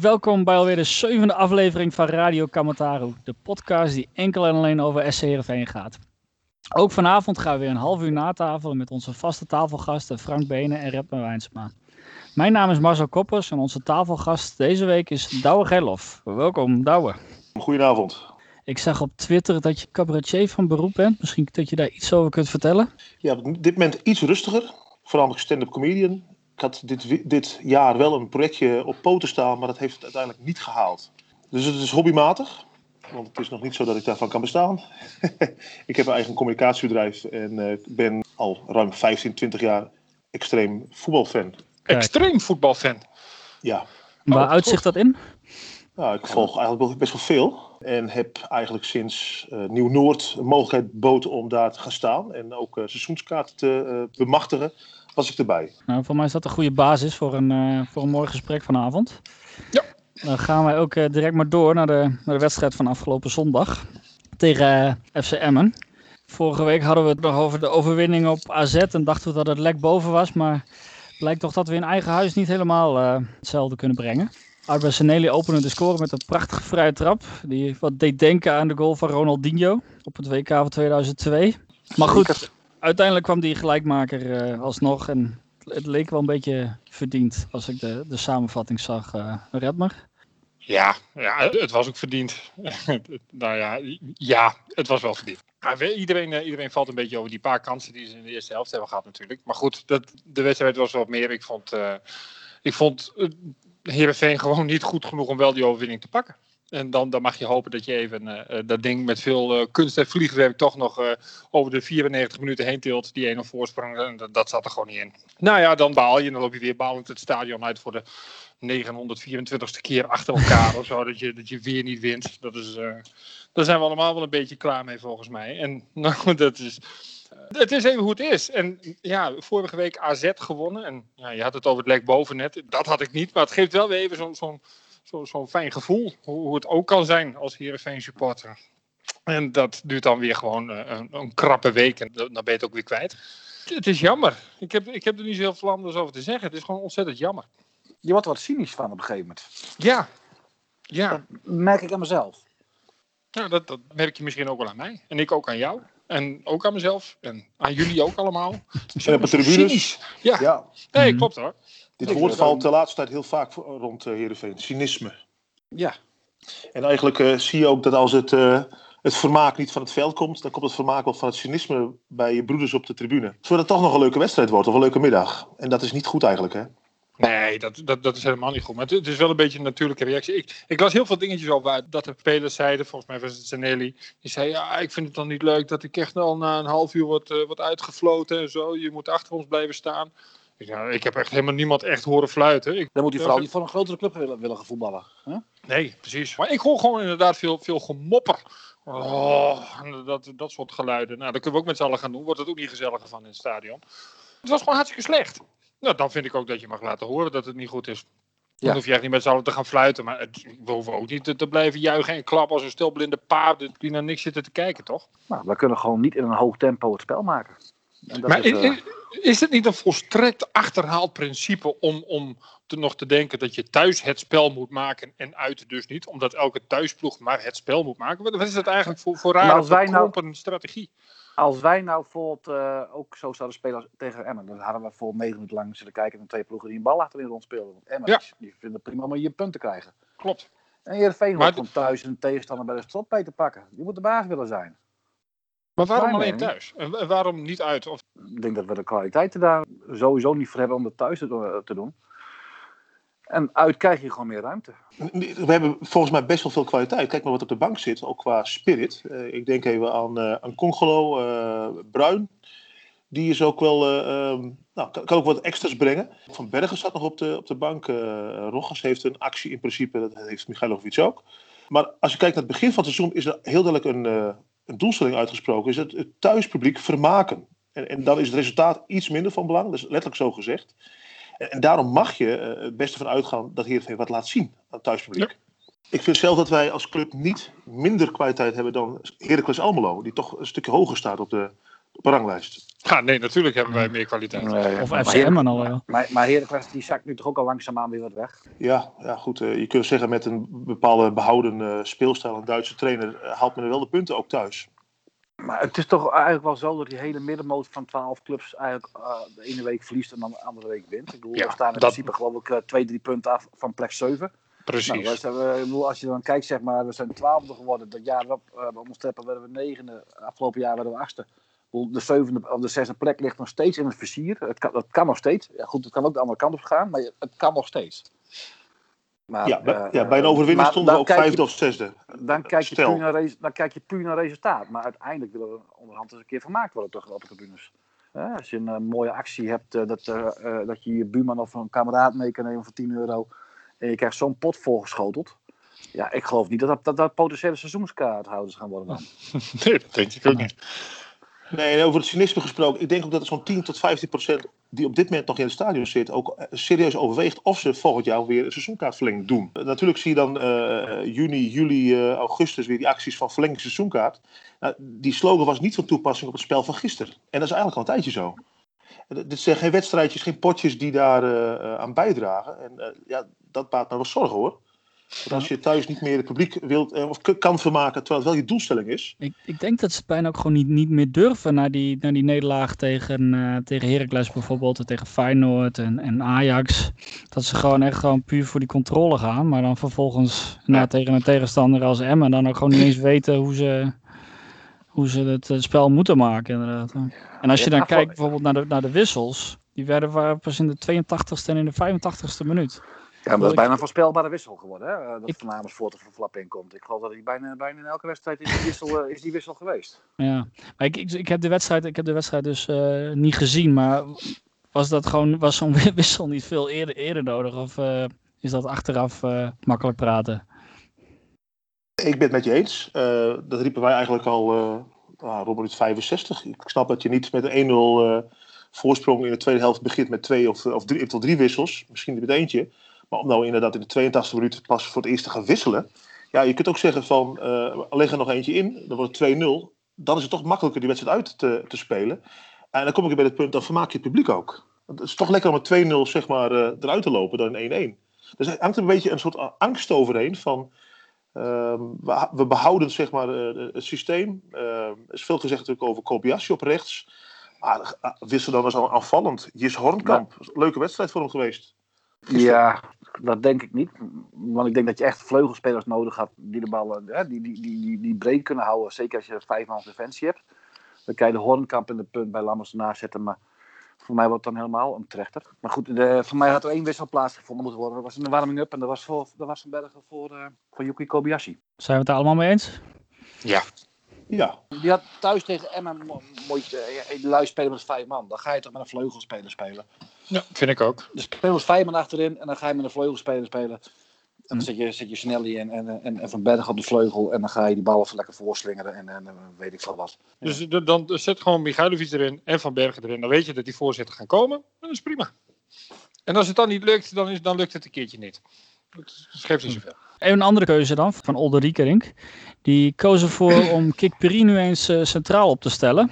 Welkom bij alweer de 7e aflevering van Radio Kamataru, de podcast die enkel en alleen over SC Heerenveen gaat. Ook vanavond gaan we weer een half uur natafelen met onze vaste tafelgasten Frank Benen en Redmer Wijnsma. Mijn naam is Marcel Koppers en onze tafelgast deze week is Douwe Gerlof. Welkom Douwe. Goedenavond. Ik zag op Twitter dat je cabaretier van beroep bent. Misschien dat je daar iets over kunt vertellen? Ja, op dit moment iets rustiger. Vooral stand-up comedian. Ik had dit jaar wel een projectje op poten staan, maar dat heeft het uiteindelijk niet gehaald. Dus het is hobbymatig, want het is nog niet zo dat ik daarvan kan bestaan. Ik heb een eigen communicatiebedrijf en ben al ruim 15, 20 jaar extreem voetbalfan. Extreem voetbalfan? Ja. Waar uitzicht dat in? Nou, ik volg eigenlijk best wel veel. En heb eigenlijk sinds Nieuw-Noord een mogelijkheid bood om daar te gaan staan. En ook seizoenskaarten te bemachtigen. Was ik erbij. Nou, voor mij is dat een goede basis voor een mooi gesprek vanavond. Ja. Dan gaan wij ook direct maar door naar de wedstrijd van afgelopen zondag. Tegen FC Emmen. Vorige week hadden we het nog over de overwinning op AZ. En dachten we dat het lek boven was. Maar het blijkt toch dat we in eigen huis niet helemaal hetzelfde kunnen brengen. Arba Seneli opende de score met een prachtige vrije trap. Die wat deed denken aan de goal van Ronaldinho op het WK van 2002. Maar goed, uiteindelijk kwam die gelijkmaker alsnog. En het leek wel een beetje verdiend als ik de samenvatting zag. Redmer? Ja, het was ook verdiend. ja, het was wel verdiend. Iedereen valt een beetje over die paar kansen die ze in de eerste helft hebben gehad natuurlijk. Maar goed, de wedstrijd was wat meer. Ik vond Heerenveen gewoon niet goed genoeg om wel die overwinning te pakken. En dan mag je hopen dat je even dat ding met veel kunst en vliegwerk toch nog over de 94 minuten heen tilt. Die 1-0 voorsprong, en dat zat er gewoon niet in. Nou ja, dan baal je en dan loop je weer balend het stadion uit voor de 924ste keer achter elkaar of zo. Dat je weer niet wint. Daar zijn we allemaal wel een beetje klaar mee volgens mij. En nou, het is even hoe het is. En ja, vorige week AZ gewonnen. En ja, je had het over het lek boven net. Dat had ik niet. Maar het geeft wel weer even zo'n fijn gevoel. Hoe het ook kan zijn als Heerenveen supporter. En dat duurt dan weer gewoon een krappe week. En dan ben je het ook weer kwijt. Het is jammer. Ik heb er niet zo heel veel anders over te zeggen. Het is gewoon ontzettend jammer. Je wordt er wat cynisch van op een gegeven moment. Ja. Dat merk ik aan mezelf. Ja, dat merk je misschien ook wel aan mij. En ik ook aan jou. En ook aan mezelf. En aan jullie ook allemaal. En op de tribunes. Ja. Nee, klopt hoor. Dit woord valt de laatste tijd heel vaak rond Heerenveen. Cynisme. Ja. En eigenlijk zie je ook dat als het vermaak niet van het veld komt, dan komt het vermaak wel van het cynisme bij je broeders op de tribune. Zodat het toch nog een leuke wedstrijd wordt of een leuke middag. En dat is niet goed eigenlijk, hè? Nee, dat is helemaal niet goed. Maar het is wel een beetje een natuurlijke reactie. Ik las heel veel dingetjes over dat de spelers zeiden, volgens mij was het Zanelli, die zei, ja, ik vind het dan niet leuk dat ik echt al na een half uur word uitgefloten en zo. Je moet achter ons blijven staan. Ik heb echt helemaal niemand echt horen fluiten. Dan moet hij vooral niet voor een grotere club willen gaan voetballen. Huh? Nee, precies. Maar ik hoor gewoon inderdaad veel gemopper. Dat soort geluiden. Nou, dat kunnen we ook met z'n allen gaan doen. Wordt het ook niet gezelliger van in het stadion. Het was gewoon hartstikke slecht. Nou, dan vind ik ook dat je mag laten horen dat het niet goed is. Dan hoef je echt niet met z'n allen te gaan fluiten. Maar we hoeven ook niet te blijven juichen en klappen als een stel blinde paarden die naar niks zitten te kijken, toch? Nou, we kunnen gewoon niet in een hoog tempo het spel maken. Maar is het niet een volstrekt achterhaald principe om nog te denken dat je thuis het spel moet maken en uit dus niet? Omdat elke thuisploeg maar het spel moet maken? Wat is dat eigenlijk voor rare verkrompen strategie? Als wij nou bijvoorbeeld ook zo zouden spelen tegen Emmen, dan hadden we voor 9 minuten lang zitten kijken naar 2 ploegen die een bal achterin rondspelen. Want Emmen die vinden het prima om je punten te krijgen. Klopt. En Heerenveen hoort van thuis een tegenstander bij de strop te pakken. Die moet de baas willen zijn. Maar waarom alleen thuis? En waarom niet uit? Of... Ik denk dat we de kwaliteiten daar sowieso niet voor hebben om dat thuis te doen. En uit krijg je gewoon meer ruimte. We hebben volgens mij best wel veel kwaliteit. Kijk maar wat op de bank zit, ook qua spirit. Ik denk even aan Congolo, Bruin. Die is ook wel, kan ook wat extra's brengen. Van Bergen staat nog op de bank. Rogas heeft een actie in principe, dat heeft Michailovic ook. Maar als je kijkt naar het begin van het seizoen, is er heel duidelijk een doelstelling uitgesproken. Is het thuispubliek vermaken. En dan is het resultaat iets minder van belang. Dat is letterlijk zo gezegd. En daarom mag je het beste van uitgaan dat Heerenveen wat laat zien aan het thuispubliek. Ja. Ik vind zelf dat wij als club niet minder kwaliteit hebben dan Heracles Almelo. Die toch een stukje hoger staat op de op een ranglijst. Ja, nee, natuurlijk hebben wij meer kwaliteit. Of FC Emmen al wel. Maar Heracles die zakt nu toch ook al langzaamaan weer wat weg. Ja, goed. Je kunt zeggen met een bepaalde behouden speelstijl, een Duitse trainer, haalt men er wel de punten ook thuis. Maar het is toch eigenlijk wel zo dat die hele middenmoot van 12 clubs eigenlijk de ene week verliest en dan de andere week wint. Ik bedoel, we staan in principe geloof ik 2-3 punten af van plek 7. Precies. Nou, als je dan kijkt, zeg maar, we zijn 12e geworden. Dat jaar erop, op ons treppen werden we 9e. Afgelopen jaar werden we 8e. De 7e of de 6e plek ligt nog steeds in het vizier. Dat kan nog steeds. Ja, goed, het kan ook de andere kant op gaan, maar het kan nog steeds. Maar, bij een overwinning stonden we ook 5e of 6e. Dan kijk je puur naar resultaat. Maar uiteindelijk willen we onderhand eens een keer vermaakt worden toch op de tribunes. Als je een mooie actie hebt, dat je je buurman of een kameraad mee kan nemen voor €10. En je krijgt zo'n pot volgeschoteld. Ja, ik geloof niet dat potentiële seizoenskaarthouders gaan worden dan. Nee, dat denk ik ook niet. Nee, over het cynisme gesproken. Ik denk ook dat er zo'n 10 tot 15% die op dit moment nog in het stadion zit, ook serieus overweegt of ze volgend jaar weer een seizoenkaartverlenging doen. Natuurlijk zie je dan juni, juli, augustus weer die acties van verlenging seizoenkaart. Die slogan was niet van toepassing op het spel van gisteren. En dat is eigenlijk al een tijdje zo. Dit zijn geen wedstrijdjes, geen potjes die daar aan bijdragen. En dat baart me wel zorgen hoor. Want als je thuis niet meer het publiek wilt of kan vermaken, terwijl het wel je doelstelling is. Ik denk dat ze het bijna ook gewoon niet meer durven na die nederlaag tegen Heracles bijvoorbeeld. En tegen Feyenoord en Ajax. Dat ze gewoon puur voor die controle gaan. Maar dan vervolgens tegen een tegenstander als Emmen dan ook gewoon niet eens weten hoe ze het spel moeten maken inderdaad. En als je dan kijkt bijvoorbeeld naar de wissels. Die waren pas in de 82e en in de 85e minuut. Ja, maar dat is bijna een voorspelbare wissel geworden, hè? Dat Van Amersfoort er van Flap in komt. Ik geloof dat hij bijna in elke wedstrijd is die wissel geweest. Ja, maar ik heb de wedstrijd dus niet gezien, maar was zo'n wissel niet veel eerder nodig? Of is dat achteraf makkelijk praten? Ik ben het met je eens. Dat riepen wij eigenlijk al rond minuut 65. Ik snap dat je niet met een 1-0 voorsprong in de tweede helft begint met 2 of 3 wissels. Misschien met eentje. Maar om nou inderdaad in de 82e minuut pas voor het eerst te gaan wisselen. Ja, je kunt ook zeggen van, leg er nog eentje in. Dan wordt het 2-0. Dan is het toch makkelijker die wedstrijd uit te spelen. En dan kom ik bij het punt, dan vermaak je het publiek ook. Het is toch lekker om met 2-0 zeg maar eruit te lopen dan 1-1. Dus er hangt een beetje een soort angst overheen van... we behouden zeg maar het systeem. Er is veel gezegd natuurlijk over Kobayashi op rechts. Maar wissel dan als aanvallend. Jis Hornkamp. Leuke wedstrijd voor hem geweest. Ja, dat denk ik niet. Want ik denk dat je echt vleugelspelers nodig had die de ballen die breed kunnen houden. Zeker als je 5 man defensie hebt. Dan kan je de Hornkamp in de punt bij Lammers ernaast zetten. Maar voor mij wordt het dan helemaal een trechter. Maar goed, voor mij had er 1 wissel plaatsgevonden moeten worden. Dat was een warming-up en dat was Van Bergen voor Yuki Kobayashi. Zijn we het daar allemaal mee eens? Ja. Ja. Die had thuis tegen Emmen lui spelen met 5 man. Dan ga je toch met een vleugelspeler spelen. Ja, vind ik ook. Dus speel met 5 man achterin en dan ga je met een vleugelspeler spelen. En dan zet je Snelly en Van Bergen op de vleugel. En dan ga je die ballen lekker voorslingeren en weet ik veel wat. Ja. Dus dan zet gewoon Michailovic erin en Van Bergen erin. Dan weet je dat die voorzetten gaan komen. Dat is prima. En als het dan niet lukt, dan lukt het een keertje niet. Dat geeft niet zoveel. Even een andere keuze dan, van Olde Riekerink. Die koos ervoor om Kikperi nu eens centraal op te stellen.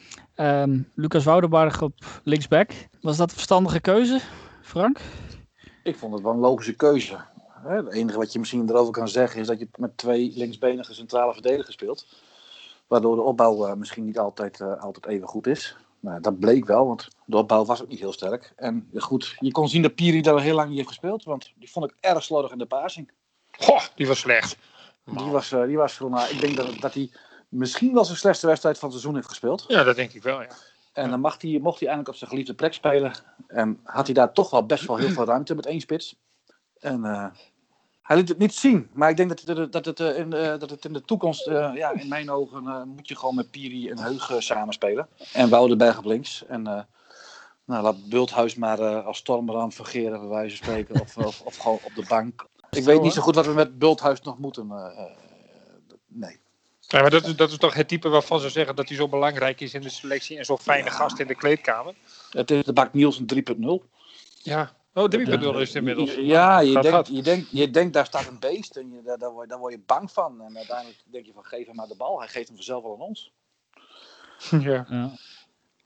Lucas Woudenbarg op linksback. Was dat een verstandige keuze, Frank? Ik vond het wel een logische keuze. Het enige wat je misschien erover kan zeggen is dat je met 2 linksbenige centrale verdedigers speelt. Waardoor de opbouw misschien niet altijd even goed is. Nou, dat bleek wel, want de opbouw was ook niet heel sterk. En goed, je kon zien dat Piri daar heel lang niet heeft gespeeld. Want die vond ik erg slordig in de passing. Goh, die was slecht. Die was gewoon, ik denk dat hij misschien wel zijn slechtste wedstrijd van het seizoen heeft gespeeld. Ja, dat denk ik wel, ja. En dan mocht hij eindelijk op zijn geliefde plek spelen. En had hij daar toch wel best wel heel veel ruimte met 1 spits. En hij liet het niet zien. Maar ik denk dat het in de toekomst, in mijn ogen, moet je gewoon met Piri en Heug samenspelen. En Woudenberg op links. En laat Bulthuis maar als stormram fungeren, bij wijze van spreken. Of gewoon op de bank. Ik weet niet zo goed wat we met Bulthuis nog moeten. Nee. Ja, maar dat is toch het type waarvan ze zeggen dat hij zo belangrijk is in de selectie en zo'n fijne gast in de kleedkamer? Het is de Bak Nielsen 3.0. Ja, 3.0 is het inmiddels. Ja, je denkt daar staat een beest en daar word je bang van. En uiteindelijk denk je van geef hem maar de bal. Hij geeft hem vanzelf wel aan ons. Ja.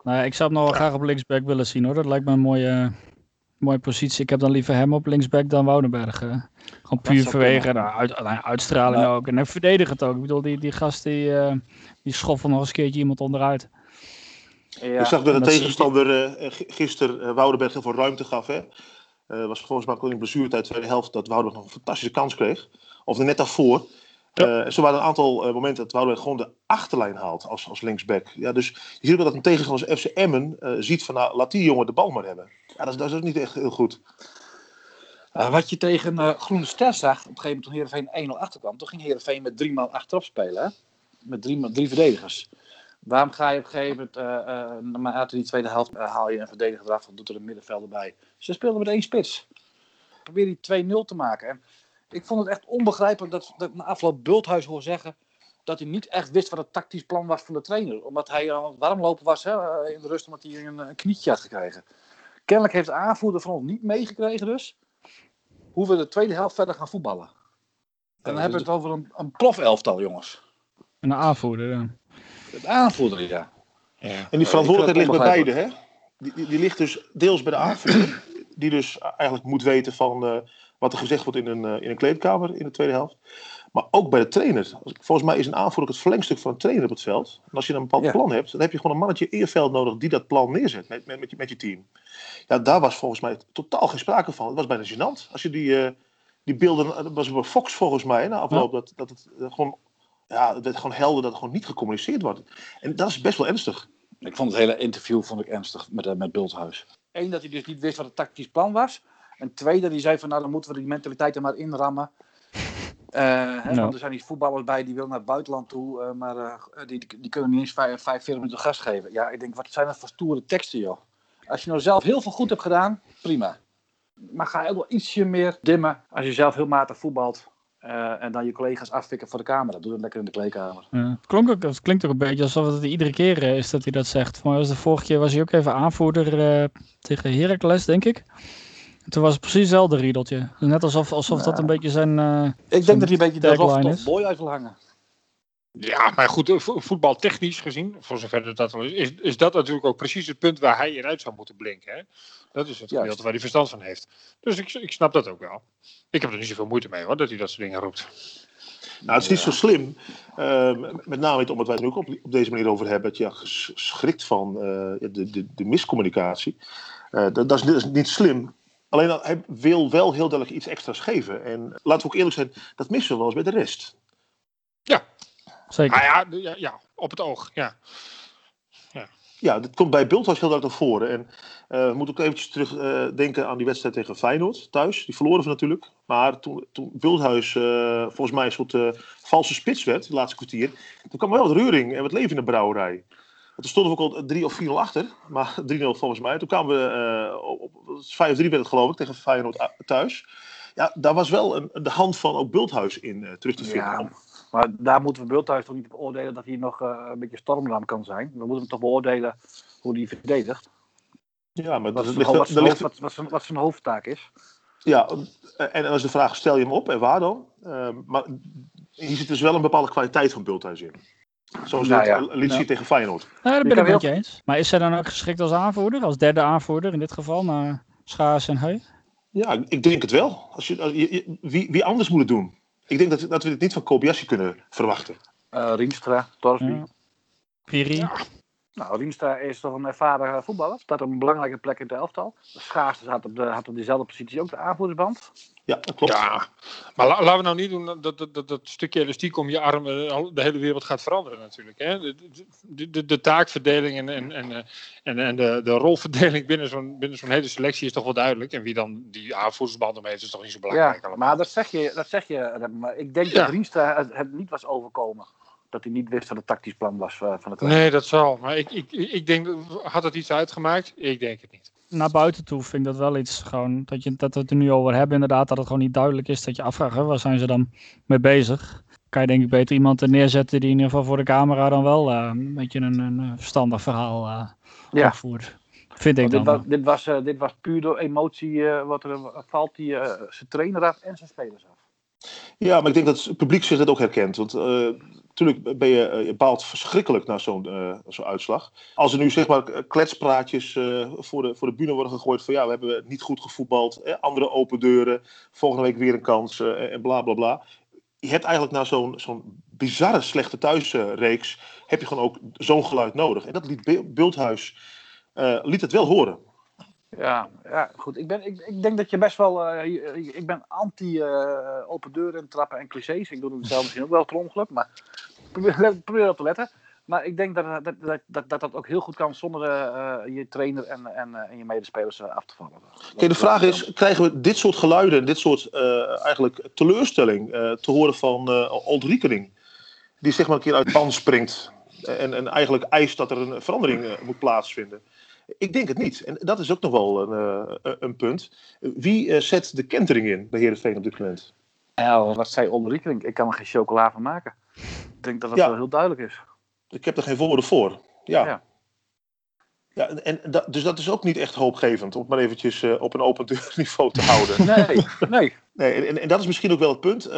Nou, ik zou hem nog wel graag op linksback willen zien hoor. Dat lijkt me een mooie positie. Ik heb dan liever hem op linksback dan Woudenberg. Gewoon puur vanwege uitstraling ook. En verdedigend ook. Ik bedoel, die gast die schoffelt nog eens een keertje iemand onderuit. Ja, ik zag dat de tegenstander gisteren Woudenberg heel veel ruimte gaf. Hè? Was volgens mij ook in de blessuretijd tweede helft dat Woudenberg nog een fantastische kans kreeg. Of er net daarvoor. Ja. Zo waren een aantal momenten dat Woudenberg gewoon de achterlijn haalt als linksback. Ja, dus je ziet ook dat een tegenstander als FC Emmen ziet van nou, laat die jongen de bal maar hebben. Ja, dat is ook niet echt heel goed. Wat je tegen Groene Ster zag, op een gegeven moment toen Heerenveen 1-0 achterkwam, toen ging Heerenveen met 3 man achterop spelen. Hè? Met 3 verdedigers. Waarom ga je op een gegeven moment, naarmate die tweede helft haal je een verdediger eraf en doet er een middenvelder bij. Ze speelden met 1 spits. Probeer die 2-0 te maken. En ik vond het echt onbegrijpelijk dat na afloop Bulthuis hoor zeggen dat hij niet echt wist wat het tactisch plan was van de trainer. Omdat hij aan het warmlopen was in de rust, omdat hij een knietje had gekregen. Kennelijk heeft de aanvoerder van ons niet meegekregen dus hoe we de tweede helft verder gaan voetballen. En dan hebben we het over een profelftal, jongens. En een aanvoerder, ja. De aanvoerder, ja. En die verantwoordelijkheid ligt bij beide, hè? Die ligt dus deels bij de aanvoerder, die dus eigenlijk moet weten van wat er gezegd wordt in een kleedkamer in de tweede helft. Maar ook bij de trainer. Volgens mij is een aanvoerder het verlengstuk van een trainer op het veld. En als je een bepaald plan hebt, dan heb je gewoon een mannetje in je veld nodig die dat plan neerzet met je team. Ja, daar was volgens mij totaal geen sprake van. Het was bijna gênant. Als je die beelden, dat was bij Fox volgens mij, na afloop, dat het gewoon, ja, het werd gewoon helder dat het gewoon niet gecommuniceerd wordt. En dat is best wel ernstig. Ik vond het hele interview ernstig met Bulthuis. 1, dat hij dus niet wist wat het tactisch plan was. En 2, dat hij zei van nou dan moeten we die mentaliteit er maar inrammen. Want er zijn die voetballers bij die willen naar het buitenland toe, maar die kunnen niet eens 45 minuten gas geven. Ja, ik denk, wat zijn dat voor stoere teksten, joh. Als je nou zelf heel veel goed hebt gedaan, prima. Maar ga ook wel ietsje meer dimmen als je zelf heel matig voetbalt. En dan je collega's afvikken voor de camera. Doe dat lekker in de kleedkamer. Ja. Het klinkt ook een beetje alsof het iedere keer is dat hij dat zegt. Maar de vorige keer was hij ook even aanvoerder tegen Heracles, denk ik. Toen was het precies hetzelfde riedeltje. Net alsof dat een beetje zijn ik denk dat hij een beetje de Roftoff Boy uit wil hangen. Ja, maar goed, voetbaltechnisch gezien, voor zover dat wel is dat natuurlijk ook precies het punt waar hij eruit zou moeten blinken. Hè? Dat is het gedeelte waar hij verstand van heeft. Dus ik snap dat ook wel. Ik heb er niet zoveel moeite mee hoor, dat hij dat soort dingen roept. Nou, het is niet zo slim. Met name omdat wij het er ook op deze manier over hebben. Dat je geschrikt van de miscommunicatie. Dat is niet slim. Alleen hij wil wel heel duidelijk iets extra's geven. En laten we ook eerlijk zijn, dat missen we wel eens bij de rest. Ja, zeker. Ja, op het oog, ja. Ja, dat komt bij Bulthuis heel duidelijk naar voren. En we moeten ook eventjes terugdenken aan die wedstrijd tegen Feyenoord thuis. Die verloren we natuurlijk. Maar toen Bulthuis volgens mij een soort valse spits werd, het laatste kwartier. Toen kwam wel wat reuring en wat leven in de brouwerij. Toen stonden we ook al 3 of 4-0 achter. Maar 3-0 volgens mij. Toen kwamen we op 5-3 werd het geloof ik tegen Feyenoord thuis. Ja, daar was wel de hand van ook Bulthuis in terug te vinden. Ja, maar daar moeten we Bulthuis toch niet op beoordelen dat hij nog een beetje stormram kan zijn. We moeten hem toch beoordelen hoe hij verdedigt. Ja, maar wat zijn hoofdtaak is. Ja, en dan is de vraag, stel je hem op en waar dan? Maar hier zit dus wel een bepaalde kwaliteit van Bulthuis in. Zoals we liet zien tegen Feyenoord. Nou, dat ben ik met je eens. Maar is hij dan ook geschikt als aanvoerder? Als derde aanvoerder in dit geval, naar Schaars en Heu? Ja, ik denk het wel. Wie anders moet het doen? Ik denk dat we dit niet van Kobayashi kunnen verwachten. Rienstra, Torsby. Piri. Ja. Nou, Rienstra is toch een ervaren voetballer. Staat op een belangrijke plek in het elftal. Schaars had op dezelfde positie ook de aanvoerdersband. Ja, dat klopt. Ja, maar laten we nou niet doen dat stukje elastiek om je arm de hele wereld gaat veranderen natuurlijk. Hè? De taakverdeling en de rolverdeling binnen zo'n hele selectie is toch wel duidelijk. En wie dan die aanvoerdersband omheen is toch niet zo belangrijk. Ja, maar dat zeg je. Maar ik denk dat Rienstra het niet was overkomen. Dat hij niet wist wat het tactisch plan was van het trainer. Nee, dat zal. Maar ik denk, had het iets uitgemaakt? Ik denk het niet. Naar buiten toe vind ik dat wel iets gewoon, dat we het er nu over hebben inderdaad, dat het gewoon niet duidelijk is dat je afvraagt, waar zijn ze dan mee bezig? Kan je denk ik beter iemand er neerzetten die in ieder geval voor de camera dan wel een beetje een verstandig verhaal opvoert. Vind ik dan. Dit was puur door emotie, wat er valt zijn trainer af en zijn spelers af. Ja, maar ik denk dat het publiek zich dat ook herkent. Want natuurlijk je baalt verschrikkelijk naar zo'n uitslag. Als er nu zeg maar kletspraatjes voor de bühne worden gegooid van ja, we hebben niet goed gevoetbald, andere open deuren, volgende week weer een kans en bla bla bla. Je hebt eigenlijk na zo'n bizarre slechte thuisreeks heb je gewoon ook zo'n geluid nodig. En dat liet Bulthuis liet het wel horen. Ja, goed. Ik denk dat je best wel... ik ben anti open deuren, trappen en clichés. Ik doe het zelf misschien ook wel per ongeluk, maar probeer op te letten. Maar ik denk dat ook heel goed kan zonder je trainer en je medespelers af te vallen. Kijk, de vraag is, krijgen we dit soort geluiden, dit soort eigenlijk teleurstelling te horen van Old Riekening? Die zeg maar een keer uit de pan springt en eigenlijk eist dat er een verandering moet plaatsvinden. Ik denk het niet. En dat is ook nog wel een punt. Wie zet de kentering in bij Heerenveen op dit moment? Ja, wat zei Old Riekening? Ik kan er geen chocola van maken. Ik denk dat dat wel heel duidelijk is. Ik heb er geen woorden voor. Ja, en dus dat is ook niet echt hoopgevend, om het maar eventjes op een open deur niveau te houden. Nee. En dat is misschien ook wel het punt.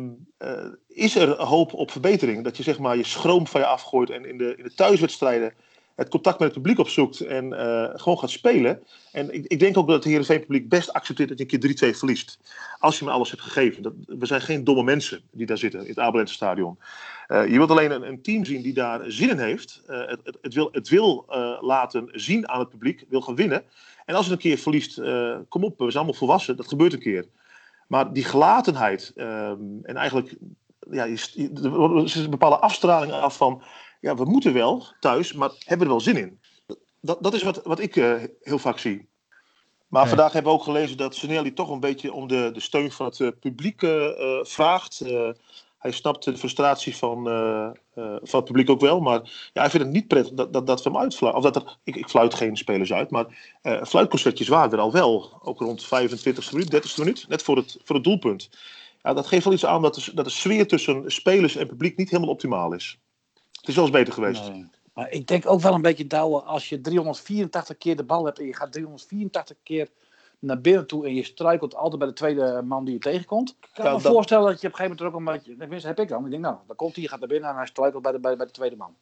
Is er hoop op verbetering? Dat je zeg maar je schroom van je afgooit en in de thuiswedstrijden het contact met het publiek opzoekt en gewoon gaat spelen. En ik denk ook dat het Heerenveen publiek best accepteert dat je een keer 3-2 verliest. Als je me alles hebt gegeven. We zijn geen domme mensen die daar zitten in het Abelentse stadion. Je wilt alleen een team zien die daar zin in heeft. Het wil laten zien aan het publiek. Wil gaan winnen. En als het een keer verliest, kom op, we zijn allemaal volwassen. Dat gebeurt een keer. Maar die gelatenheid en eigenlijk er is een bepaalde afstraling af van ja, we moeten wel thuis, maar hebben we er wel zin in? Dat is wat ik heel vaak zie. Maar vandaag hebben we ook gelezen dat Zanelli toch een beetje om de steun van het publiek vraagt. Hij snapt de frustratie van het publiek ook wel. Maar ja, hij vindt het niet prettig dat we hem uitfluiten. Ik fluit geen spelers uit. Maar fluitconcertjes waren er al wel. Ook rond 25e minuut, 30e minuut. Net voor het doelpunt. Ja, dat geeft wel iets aan dat de sfeer tussen spelers en publiek niet helemaal optimaal is. Het is wel eens beter geweest. Nee. Maar ik denk ook wel een beetje, Douwe, als je 384 keer de bal hebt en je gaat 384 keer naar binnen toe en je struikelt altijd bij de tweede man die je tegenkomt. Ik kan me voorstellen dat je op een gegeven moment er ook een beetje, tenminste heb ik dan. Ik denk nou, dan komt hij, je gaat naar binnen en hij struikelt bij de tweede man.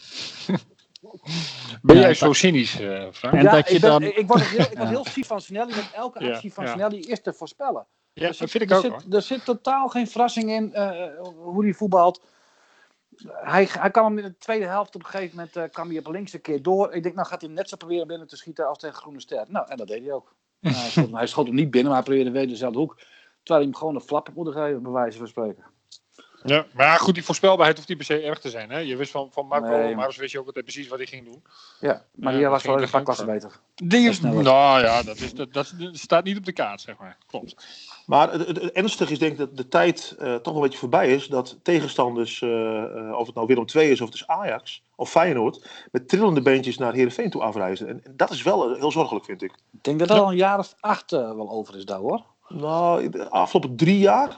Ben jij zo cynisch, Frank? En dat je ik word heel ziek van Zanelli, want elke actie van Zanelli is te voorspellen. Ja, dat vind ik ook. Er zit totaal geen verrassing in hoe hij voetbalt. Hij kan hem in de tweede helft op een gegeven moment kwam hij op links een keer door. Ik denk, nou gaat hij net zo proberen binnen te schieten als tegen Groene Ster. Nou, en dat deed hij ook. Hij schoot hem niet binnen, maar hij probeerde weer dezelfde hoek. Terwijl hij hem gewoon een flap op moeten geven, bij wijze van spreken. Ja, maar goed, die voorspelbaarheid hoeft niet per se erg te zijn. Hè? Je wist van Marco, Nee, maar wist je ook altijd precies wat hij ging doen. Ja, maar die was wel een paar klassen beter. Nou ja, dat staat niet op de kaart, zeg maar. Klopt. Maar het ernstige is denk ik dat de tijd toch wel een beetje voorbij is. Dat tegenstanders, of het nou Willem II is of het is Ajax of Feyenoord, met trillende beentjes naar Heerenveen toe afreizen. En dat is wel heel zorgelijk, vind ik. Ik denk dat dat al een jaar of 8 wel over is daar, hoor. Nou, de afgelopen 3 jaar.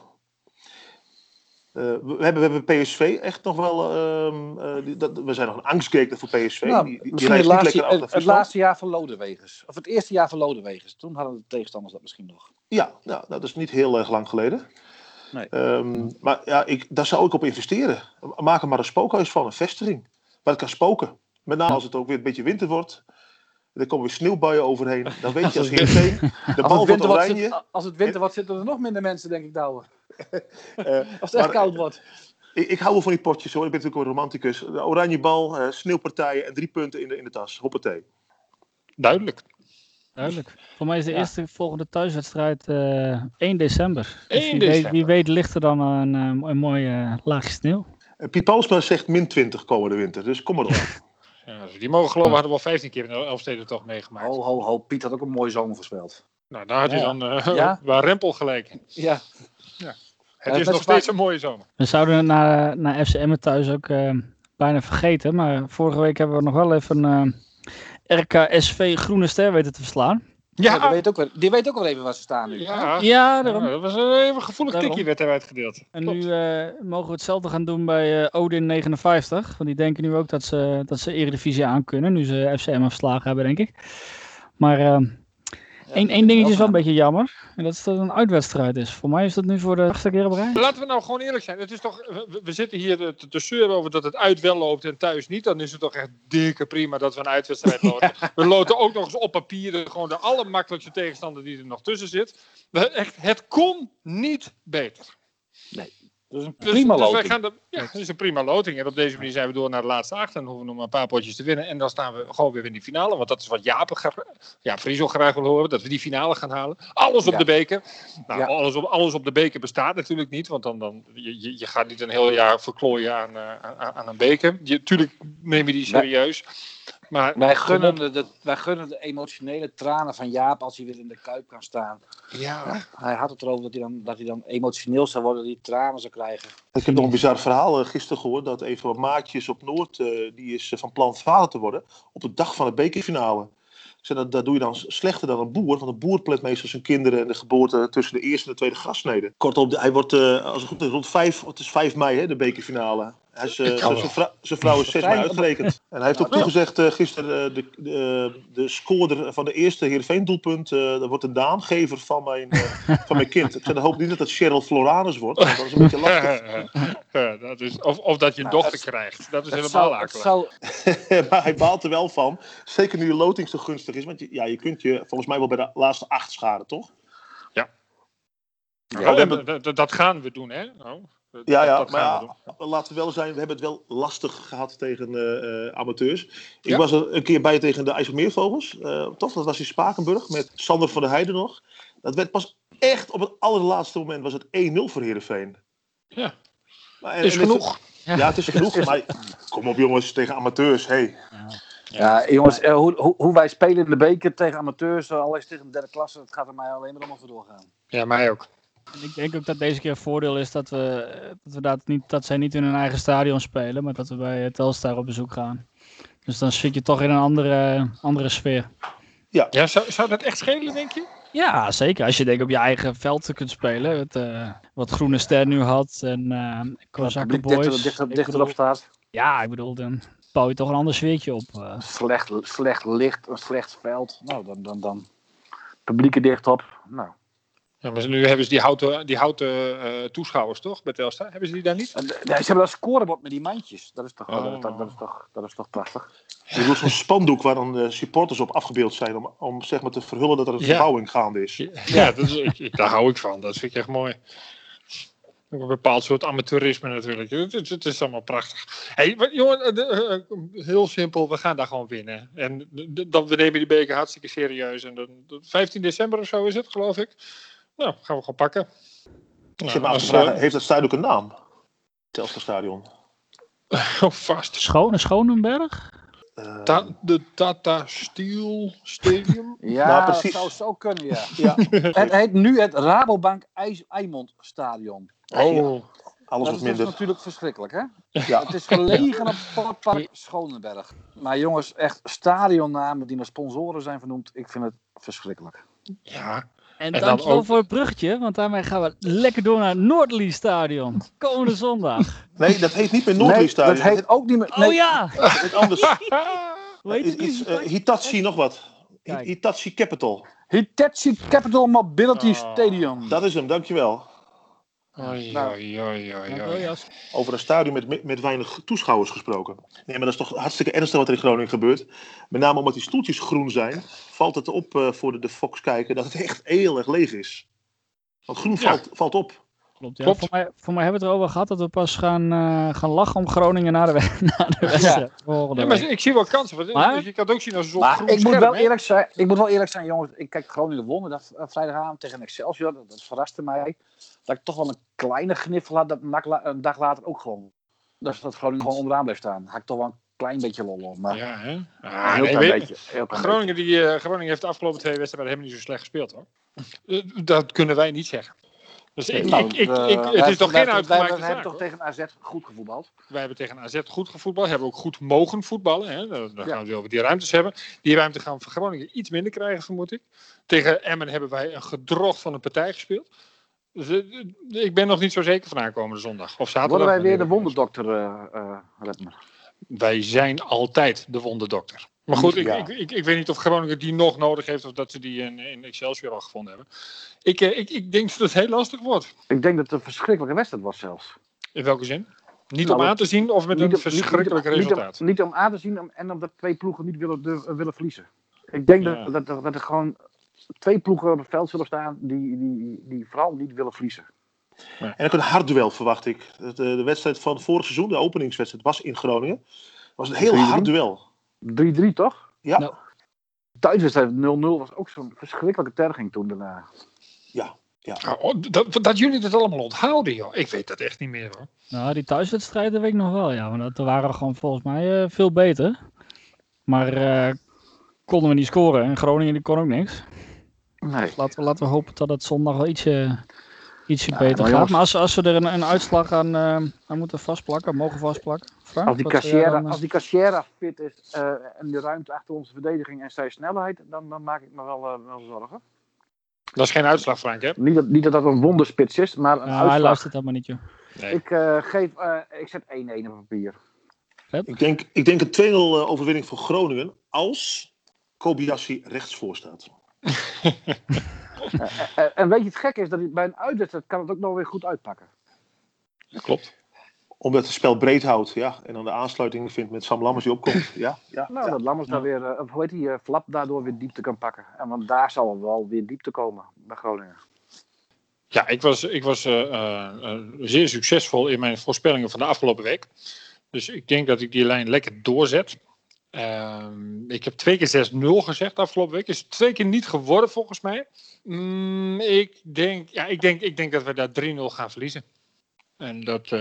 We hebben PSV echt nog wel. We zijn nog een angstgekner voor PSV. Nou, het laatste jaar van Lodewegers. Of het eerste jaar van Lodewegers. Toen hadden de tegenstanders dat misschien nog. Ja, nou, dat is niet heel erg lang geleden. Nee. Maar ja, daar zou ik op investeren. Maak er maar een spookhuis van, een vestiging. Waar het kan spoken. Met name als het ook weer een beetje winter wordt. Er komen weer sneeuwbuien overheen. Dan weet je als Heerenveen. De bal wordt oranje. Als het winter wordt, zitten er nog minder mensen, denk ik, Douwe. Als het echt koud wordt. Ik hou wel van die potjes hoor. Ik ben natuurlijk een romanticus. De oranje bal, sneeuwpartijen en 3 punten in de tas. Hoppatee. Duidelijk. Voor mij is de eerste volgende thuiswedstrijd 1 december. Dus 1 december. Wie weet ligt er dan een mooie laagje sneeuw. Piet Palsma zegt -20 komende winter. Dus kom maar op. Ja, dus die mogen geloven, hadden we al 15 keer in de Elfsteden toch meegemaakt. Ho. Piet had ook een mooie zomer voorspeld. Nou, daar had hij dan waar Rempel gelijk. Ja. Het is nog steeds een mooie zomer. We zouden het naar FC Emmen thuis ook bijna vergeten. Maar vorige week hebben we nog wel even RKSV Groene Ster weten te verslaan. Ja, die weet ook wel even waar ze staan nu. Ja, daarom. Dat was een even gevoelig tikje werd er uitgedeeld. En nu mogen we hetzelfde gaan doen bij Odin 59. Want die denken nu ook dat ze Eredivisie aan kunnen. Nu ze FC Emmen verslagen hebben, denk ik. Maar Eén dingetje is wel een beetje jammer. En dat is dat het een uitwedstrijd is. Voor mij is dat nu voor de 8e keer op rij. Laten we nou gewoon eerlijk zijn. Het is toch, we zitten hier te zeuren over dat het uit wel loopt en thuis niet. Dan is het toch echt dikke prima dat we een uitwedstrijd loten. We loten ook nog eens op papier gewoon de allermakkelijkste tegenstander die er nog tussen zit. Echt, het kon niet beter. Nee. Dat is een prima loting. Dat is een prima loting. En op deze manier zijn we door naar de laatste 8. En dan hoeven we nog maar een paar potjes te winnen. En dan staan we gewoon weer in die finale. Want dat is wat Jaap Friso graag wil horen. Dat we die finale gaan halen. Alles op de beker. Nou, alles op de beker bestaat natuurlijk niet. Want dan je gaat niet een heel jaar verklooien aan een beker. Tuurlijk neem je die serieus. Maar wij gunnen de emotionele tranen van Jaap als hij weer in de Kuip kan staan. Ja. Hij had het erover dat hij dan emotioneel zou worden, dat hij tranen zou krijgen. Ik heb nog een bizar verhaal gisteren gehoord. Dat een van mijn maatjes op Noord, die is van plan vader te worden. Op de dag van de bekerfinale. Dat doe je dan slechter dan een boer. Want een boer plant meestal zijn kinderen en de geboorte tussen de eerste en de tweede grafsnede. Kortom, hij wordt, als het goed is, rond 5 mei, hè, de bekerfinale. Zijn vrouw is 6 mei uitgerekend. En hij heeft ook toegezegd gisteren de scorer van de eerste Heerenveen doelpunt. Dat wordt de naamgever van mijn kind. Ik hoop niet dat het Cheryl Floranus wordt. Want dat is een beetje lastig. Dat is, of dat je een dochter krijgt. Dat is helemaal akelig. Maar hij baalt er wel van. Zeker nu de loting zo gunstig is. Want je kunt je volgens mij wel bij de laatste 8 scharen, toch? Ja. Dat gaan we doen, hè? Maar laten we wel zijn, we hebben het wel lastig gehad tegen amateurs. Ik was er een keer bij tegen de IJsselmeervogels. Toch, dat was in Spakenburg met Sander van der Heijden nog. Dat werd pas echt op het allerlaatste moment was het 1-0 voor Heerenveen. Ja, is genoeg. Ja, het is genoeg. Maar kom op jongens, tegen amateurs, hey. Ja, jongens, hoe wij spelen in de beker tegen amateurs, al is tegen de derde klasse, dat gaat er mij alleen maar om over doorgaan. Ja, mij ook. En ik denk ook dat deze keer een voordeel is dat zij niet in hun eigen stadion spelen, maar dat we bij Telstar op bezoek gaan. Dus dan zit je toch in een andere sfeer. Ja, zou dat echt schelen, denk je? Ja, zeker. Als je denk op je eigen veld kunt spelen. Wat Groene Ster nu had en Kozakken Boys. Dichterop staat. Ja, ik bedoel, dan bouw je toch een ander sfeertje op. Slecht licht, een slecht veld. Nou, dan publiek er dicht op. Nou. Ja, maar nu hebben ze die houten toeschouwers, toch? Bij Telstar. Hebben ze die daar niet? Ze hebben dat scorebord met die mandjes. Dat is toch prachtig. Je bedoelt zo'n spandoek waar dan de supporters op afgebeeld zijn om zeg maar te verhullen dat er een verbouwing gaande is. Ja, daar hou ik van. Dat vind ik echt mooi. Ook een bepaald soort amateurisme natuurlijk. Het is allemaal prachtig. Hey, jongen, heel simpel. We gaan daar gewoon winnen. En we nemen die beker hartstikke serieus. En 15 december of zo is het, geloof ik. Nou, gaan we gewoon pakken. Heeft dat stadion ook een naam? Telstar Stadion. Vast. Schonenberg? De Tata Steel Stadium? Ja, dat zou zo kunnen, ja. Het heet nu het Rabobank Eimond Stadion. Alles wat dat minder. is natuurlijk verschrikkelijk, hè? Ja. Het is gelegen op Sportpark Schonenberg. Maar jongens, echt stadionnamen die naar sponsoren zijn vernoemd, ik vind het verschrikkelijk. Ja. En dankjewel voor het bruggetje, want daarmee gaan we lekker door naar het Noordli Stadion. Komende zondag. Nee, dat heet niet meer Noordli Stadion. Dat heet ook niet meer... Nee. Oh ja! Het anders. Hoe heet het? Hitachi nog wat. Hitachi Capital. Hitachi Capital Mobility Stadium. Dat is hem, dankjewel. Over een stadion met weinig toeschouwers gesproken. Nee, maar dat is toch hartstikke ernstig wat er in Groningen gebeurt. Met name omdat die stoeltjes groen zijn, valt het op voor de Fox kijken dat het echt heel erg leeg is. Want groen valt op. Klopt, ja. Voor mij hebben we het erover gehad dat we pas gaan lachen om Groningen na de wedstrijd. Ja, maar ik zie wel kansen. Je kan het ook zien als een soort groen ik moet scherm, wel eerlijk zijn, jongens. Ik kijk Groningen wonnen dat vrijdagavond tegen Excelsior. Dat verraste mij. Dat ik toch wel een kleine gniffel had dat een dag later ook gewoon. Dat Groningen gewoon onderaan bleef staan. Had ik toch wel een klein beetje lol om. Maar ja, hè? Heel klein beetje. Groningen heeft de afgelopen 2 wedstrijden helemaal niet zo slecht gespeeld, hoor. Dat kunnen wij niet zeggen. Dus het is toch geen uitgemaakte zaak. Wij hebben toch tegen AZ goed gevoetbald? Wij hebben tegen AZ goed gevoetbald. Hebben ook goed mogen voetballen. Hè? Dan gaan we over die ruimtes hebben. Die ruimte gaan we van Groningen iets minder krijgen, vermoed ik. Tegen Emmen hebben wij een gedrocht van een partij gespeeld. Dus ik ben nog niet zo zeker van aankomende zondag. Of zaterdag. Worden wij weer de wonderdokter, Redmer? Wij zijn altijd de wonderdokter. Maar goed, Ja. ik weet niet of Groningen die nog nodig heeft of dat ze die in Excelsior al gevonden hebben. Ik denk dat het heel lastig wordt. Ik denk dat het een verschrikkelijke wedstrijd was zelfs. In welke zin? Niet Nou, om dat- aan te zien of met een verschrikkelijk resultaat? Niet om aan te zien en omdat twee ploegen niet willen verliezen. Ik denk Ja. dat er gewoon 2 ploegen op het veld zullen staan die vooral niet willen verliezen. En ook een hard duel verwacht ik. De wedstrijd van vorig seizoen, de openingswedstrijd, was in Groningen. Het was een heel 3-3. hard duel. 3-3 toch? Ja, Nou. Thuiswedstrijd 0-0 was ook zo'n verschrikkelijke terging toen daarna. ja. Dat jullie dat allemaal onthouden, joh. Ik weet dat echt niet meer, hoor. Nou, die thuiswedstrijden weet ik nog wel, ja. Want dat waren we gewoon volgens mij veel beter. Maar konden we niet scoren. En Groningen die kon ook niks. Nee. Laten we hopen dat het zondag wel ietsje beter maar gaat. jongens- Maar als we er een uitslag aan moeten vastplakken, mogen vastplakken. Frank, Als die wat zou jij dan, Cassiera fit is en de ruimte achter onze verdediging en zijn snelheid, dan maak ik me wel zorgen. Dat is geen uitslag, Frank, hè? Niet dat dat een wonderspits is, maar een hij uitslag. luistert helemaal niet, joh. Nee. Ik zet 1-1 op papier. Ik denk een 2-0 overwinning voor Groningen als Kobayashi rechtsvoor staat. En weet je, het gekke is dat bij een uitwedstrijd kan het ook nog weer goed uitpakken. Klopt. Omdat het spel breed houdt, ja. En dan de aansluiting vindt met Sam Lammers die opkomt. Ja. Nou, dat Lammers daar weer, hoe heet die, Flap daardoor weer diepte kan pakken. En want daar zal wel weer diepte komen bij Groningen. Ja, ik was zeer succesvol in mijn voorspellingen van de afgelopen week. Dus ik denk dat ik die lijn lekker doorzet. Ik heb 2 keer 6-0 gezegd afgelopen week. Is het 2 keer niet geworden volgens mij. Ik denk dat we daar 3-0 gaan verliezen. En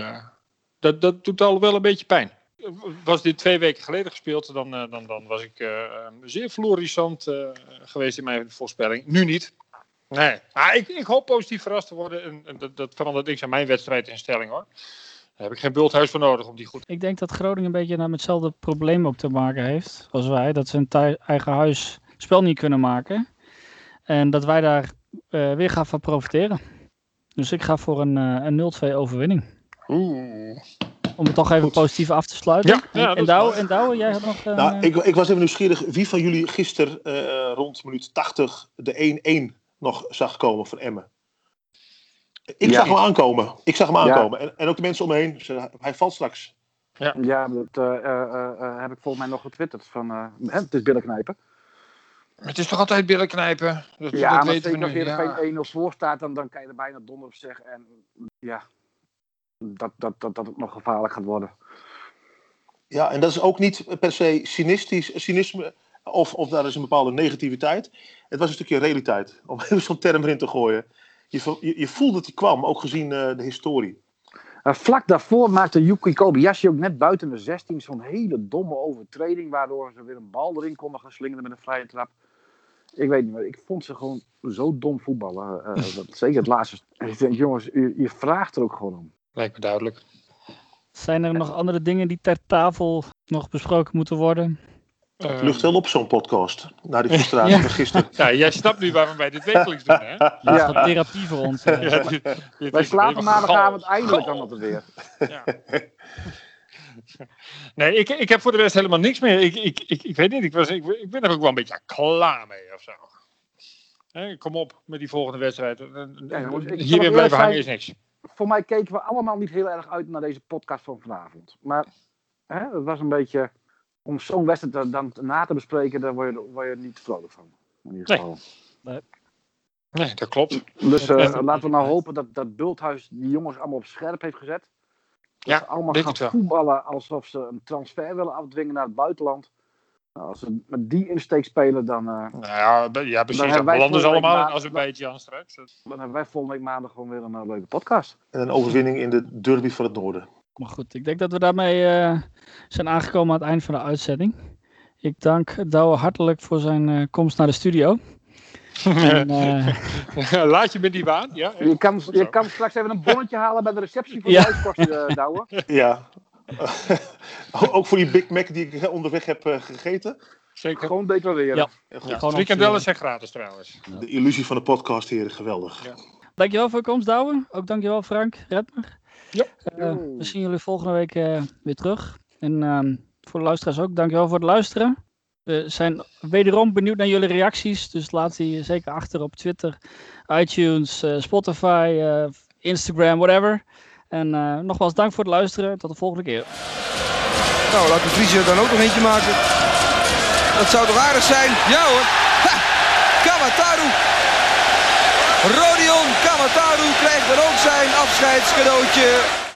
dat doet al wel een beetje pijn. Was dit 2 weken geleden gespeeld, dan was ik zeer florissant geweest in mijn voorspelling. Nu niet. Nee, maar ik hoop positief verrast te worden. En dat verandert niks aan mijn wedstrijdinstelling, hoor. Daar heb ik geen bulthuis voor nodig om die goed. Ik denk dat Groningen een beetje met hetzelfde probleem ook te maken heeft als wij. Dat ze in eigen huis spel niet kunnen maken. En dat wij daar weer gaan van profiteren. Dus ik ga voor een 0-2 overwinning. Oeh. Om het toch even Goed. positief af te sluiten. Ja, dat en is Douwe, jij had nog... Nou, ik was even nieuwsgierig wie van jullie gisteren rond minuut 80 de 1-1 nog zag komen van Emmen. Ik zag hem aankomen. En ook de mensen om me heen. Hij valt straks. Ja, dat heb ik volgens mij nog getwitterd. Het is billen knijpen. Het is toch altijd billen knijpen? Dat Maar weten we zeker als nu. je Ja. er 1-0 voor staat, dan kan je er bijna donder op zeggen. En ja, dat het nog gevaarlijk gaat worden. Ja, en dat is ook niet per se cynisme of daar is een bepaalde negativiteit. Het was een stukje realiteit, om even zo'n term erin te gooien. Je voelde dat hij kwam, ook gezien de historie. Vlak daarvoor maakte Yuki Kobayashi ook net buiten de 16 zo'n hele domme overtreding, waardoor ze weer een bal erin konden gaan slingeren met een vrije trap. Ik weet niet meer, ik vond ze gewoon zo dom voetballen. Zeker het laatste. En ik denk, jongens, je vraagt er ook gewoon om. Lijkt me duidelijk. Zijn er nog andere dingen die ter tafel nog besproken moeten worden? Het lucht wel op zo'n podcast, na die frustratie van gisteren. Ja, jij snapt nu waarom wij dit wekelijks doen, hè? Ja, dat is gewoon therapie voor ons. Ja, dit Wij is slapen even maandagavond gal. eindelijk aan dat weer. Ja. Nee, ik heb voor de rest helemaal niks meer. Ik weet niet, ik ben er ook wel een beetje klaar mee of zo. Hè, kom op met die volgende wedstrijd. jongens, ik zal Hierin nog blijven eerlijk hangen is niks. Voor mij keken we allemaal niet heel erg uit naar deze podcast van vanavond. Maar het was een beetje, om zo'n wedstrijd dan na te bespreken, daar word je niet vrolijk van. In ieder geval. Nee, dat klopt. Dus En- laten we nou hopen dat Bulthuis die jongens allemaal op scherp heeft gezet. Dat Ja, ze allemaal denk gaan het wel. voetballen alsof ze een transfer willen afdwingen naar het buitenland. Nou, als ze met die insteek spelen, dan Nou ja, precies. hebben Dan wij belanden ze volgende week allemaal in maand- Azerbeidzjan straks. hebben wij volgende week maandag gewoon weer een leuke podcast. En een overwinning in de derby van het noorden. Maar goed, ik denk dat we daarmee zijn aangekomen aan het eind van de uitzending. Ik dank Douwe hartelijk voor zijn komst naar de studio. En, Laat je met die baan. Ja, Je kan straks even een bonnetje halen bij de receptie voor de Ja. huiskosten, Douwe. Ja. Ook voor die Big Mac die ik onderweg heb gegeten. zeker. Gewoon declareren. Ja. Goed. Gewoon Frikandellen zijn gratis trouwens. De illusie van de podcast, heren, geweldig. Ja. Dankjewel voor je komst, Douwe. Ook dankjewel, Frank Redmer. Ja. We zien jullie volgende week weer terug. En voor de luisteraars ook, dankjewel voor het luisteren. We zijn wederom benieuwd naar jullie reacties. Dus laat die zeker achter op Twitter, iTunes, Spotify, Instagram, whatever. En nogmaals dank voor het luisteren. Tot de volgende keer. Nou, laat de Vries er dan ook nog eentje maken. Dat zou toch aardig zijn? Ja hoor. Ha! Kamataru. Rodion Kamataru krijgt dan ook zijn afscheidscadeautje.